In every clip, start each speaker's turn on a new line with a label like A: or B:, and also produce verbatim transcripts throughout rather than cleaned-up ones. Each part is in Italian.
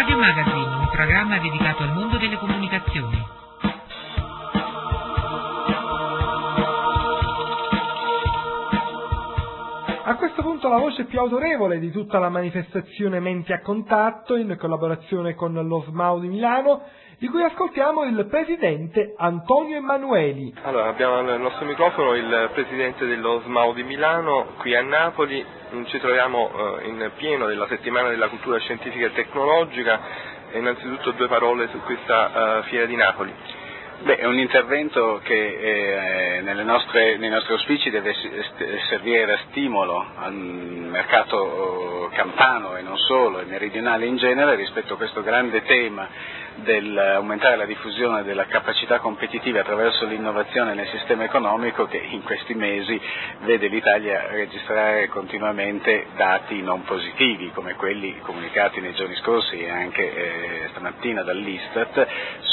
A: Radio Magazine, un programma dedicato al mondo delle comunicazioni.
B: A questo punto la voce più autorevole di tutta la manifestazione Menti a Contatto, in collaborazione con l'O S M A U di Milano, di cui ascoltiamo il presidente Antonio Emanueli.
C: Allora, abbiamo al nostro microfono il presidente dello S M A U di Milano, qui a Napoli. Ci troviamo eh, in pieno della settimana della cultura scientifica e tecnologica. E innanzitutto due parole su questa uh, fiera di Napoli.
D: Beh, è un intervento che eh, nelle nostre, nei nostri auspici deve servire da stimolo al mercato campano e non solo, e meridionale in genere, rispetto a questo grande tema dell'aumentare la diffusione della capacità competitiva attraverso l'innovazione nel sistema economico, che in questi mesi vede l'Italia registrare continuamente dati non positivi, come quelli comunicati nei giorni scorsi e anche eh, stamattina dall'Istat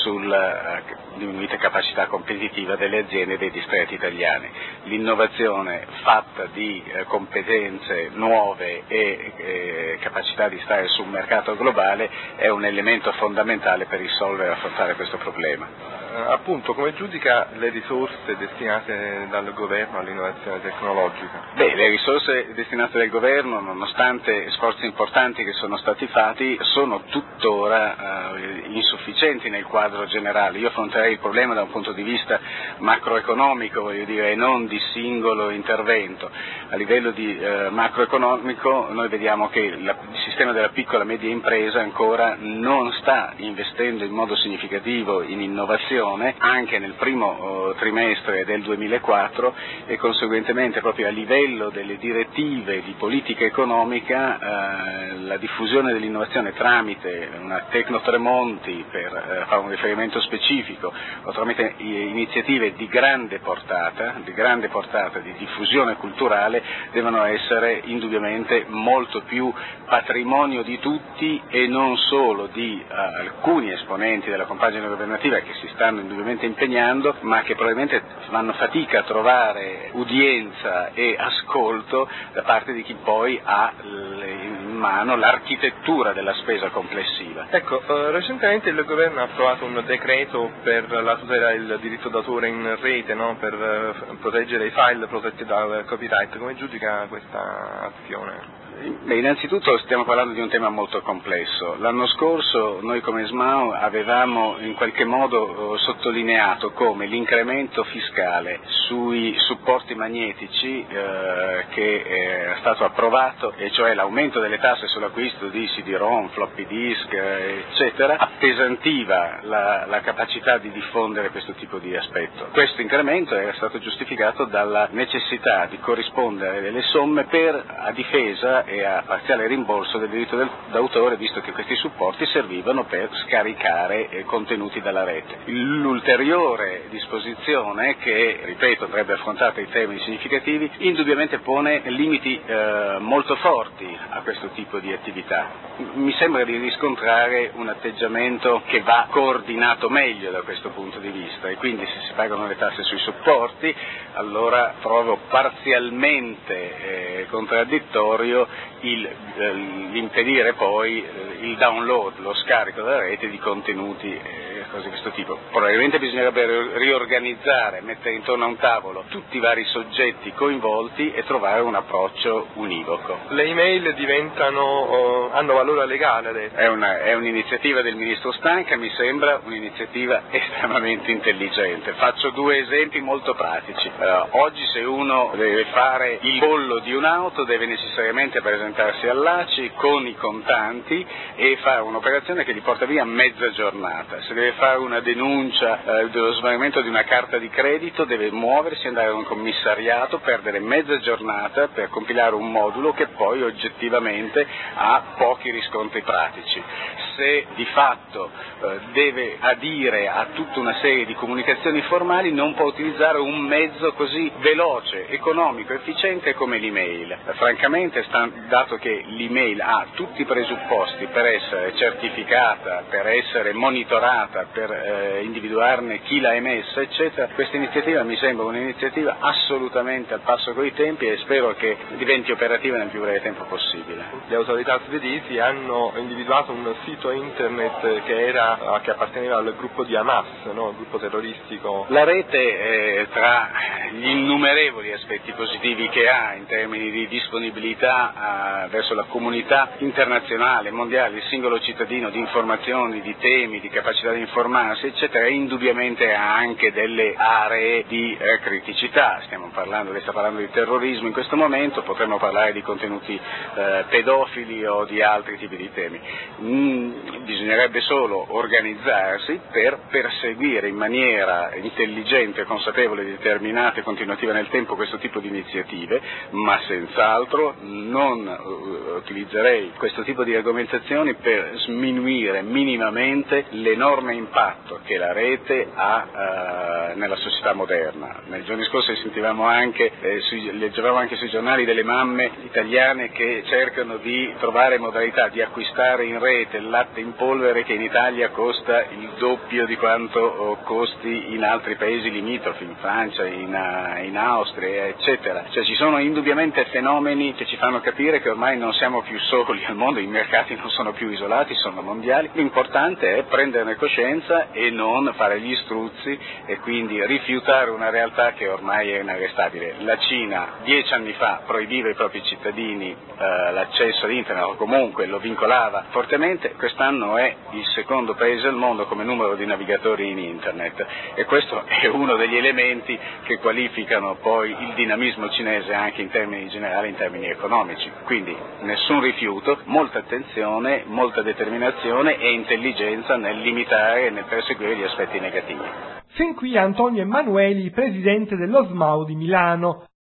D: sulla eh, diminuita capacità competitiva delle aziende e dei distretti italiani. L'innovazione fatta di eh, competenze nuove e eh, capacità di stare sul mercato globale è un elemento fondamentale per risolvere e affrontare questo problema.
C: Uh, appunto, come giudica le risorse destinate dal governo all'innovazione tecnologica?
D: Beh, le risorse destinate dal governo, nonostante sforzi importanti che sono stati fatti, sono tuttora uh, insufficienti nel quadro generale. Io affronterei il problema da un punto di vista macroeconomico, voglio dire, e non di singolo intervento. A livello di uh, macroeconomico noi vediamo che la, il sistema della piccola e media impresa ancora non sta investendo in modo significativo in innovazione anche nel primo uh, trimestre del duemilaquattro, e conseguentemente proprio a livello delle direttive di politica economica uh, la diffusione dell'innovazione tramite una Tecnotremonti, per uh, fare un riferimento specifico, o tramite iniziative di grande portata, di grande portata di diffusione culturale, devono essere indubbiamente molto più patrimonio di tutti e non solo di uh, alcuni esponenti della compagine governativa che si stanno indubbiamente impegnando, ma che probabilmente fanno fatica a trovare udienza e ascolto da parte di chi poi ha in mano l'architettura della spesa complessiva.
C: Ecco, eh, recentemente il governo ha approvato un decreto per la tutela del diritto d'autore in rete, no? Per eh, proteggere i file protetti dal copyright. Come giudica questa azione?
D: Beh, innanzitutto stiamo parlando di un tema molto complesso. L'anno scorso noi come S M A U avevamo in qualche modo eh, sottolineato come l'incremento fiscale sui supporti magnetici eh, che è stato approvato, e cioè l'aumento delle tasse sull'acquisto di C D-ROM, floppy disk, eh, eccetera, appesantiva la, la capacità di diffondere questo tipo di aspetto. Questo incremento era stato giustificato dalla necessità di corrispondere delle somme per a difesa e a parziale rimborso del diritto del, d'autore, visto che questi supporti servivano per scaricare eh, contenuti dalla rete. L'ulteriore disposizione, che ripeto andrebbe affrontata in termini significativi, indubbiamente pone limiti eh, molto forti a questo tipo di attività. Mi sembra di riscontrare un atteggiamento che va coordinato meglio da questo punto di vista, e quindi se si pagano le tasse sui supporti allora trovo parzialmente eh, contraddittorio il, eh, l'impedire poi eh, il download, lo scarico dalla rete di contenuti e cose di questo tipo. Probabilmente bisognerebbe riorganizzare, mettere intorno a un tavolo tutti i vari soggetti coinvolti e trovare un approccio univoco.
C: Le email diventano, uh, hanno valore legale adesso?
D: È, una, è un'iniziativa del ministro Stanca, mi sembra un'iniziativa estremamente intelligente. Faccio due esempi molto pratici. Uh, oggi se uno deve fare il bollo di un'auto deve necessariamente presentarsi all'A C I con i contanti e fare un'operazione che gli porta via mezza giornata. Se deve fare una denuncia eh, dello smarrimento di una carta di credito deve muoversi, andare a un commissariato, perdere mezza giornata per compilare un modulo che poi oggettivamente ha pochi riscontri pratici. Se di fatto eh, deve adire a tutta una serie di comunicazioni formali, non può utilizzare un mezzo così veloce, economico, efficiente come l'email. Eh, francamente, sta, dato che l'email ha tutti i presupposti per essere certificata, per essere monitorata, per eh, individuarne chi l'ha emessa, eccetera. Questa iniziativa mi sembra un'iniziativa assolutamente al passo coi tempi e spero che diventi operativa nel più breve tempo possibile.
C: Le autorità svedesi hanno individuato un sito internet che, era, che apparteneva al gruppo di Hamas, no? Il gruppo terroristico.
D: La rete, eh, tra gli innumerevoli aspetti positivi che ha in termini di disponibilità eh, verso la comunità internazionale, mondiale, il singolo cittadino, di informazioni, di temi, di capacità di informarsi, eccetera, indubbiamente ha anche delle aree di eh, criticità. Stiamo parlando, lei sta parlando di terrorismo in questo momento, potremmo parlare di contenuti eh, pedofili o di altri tipi di temi. Mm, bisognerebbe solo organizzarsi per perseguire in maniera intelligente, consapevole, determinata e continuativa nel tempo questo tipo di iniziative, ma senz'altro non uh, utilizzerei questo tipo di argomentazioni per sminuire minimamente l'enorme impatto che la rete ha uh, nella società moderna. Nei giorni scorsi sentivamo anche, eh, sui, leggevamo anche sui giornali delle mamme italiane che cercano di trovare modalità di acquistare in rete il latte in polvere che in Italia costa il doppio di quanto costi in altri paesi limitrofi, in Francia, in, uh, in Austria, eccetera. Cioè ci sono indubbiamente fenomeni che ci fanno capire che ormai non siamo più soli al mondo, i mercati non sono più isolati, sono mondiali. L'importante è prenderne coscienza e non fare gli struzzi e quindi rifiutare una realtà che ormai è inarrestabile. La Cina dieci anni fa proibiva ai propri cittadini eh, l'accesso ad internet o comunque lo vincolava fortemente, quest'anno è il secondo paese al mondo come numero di navigatori in internet e questo è uno degli elementi che qualificano poi il dinamismo cinese anche in termini generali, in termini economici. Quindi nessun rifiuto, molta attenzione, molta determinazione e intelligenza nel limitare e nel perseguire gli aspetti negativi.
B: Fin qui Antonio Emanueli, presidente dello S M A U di Milano.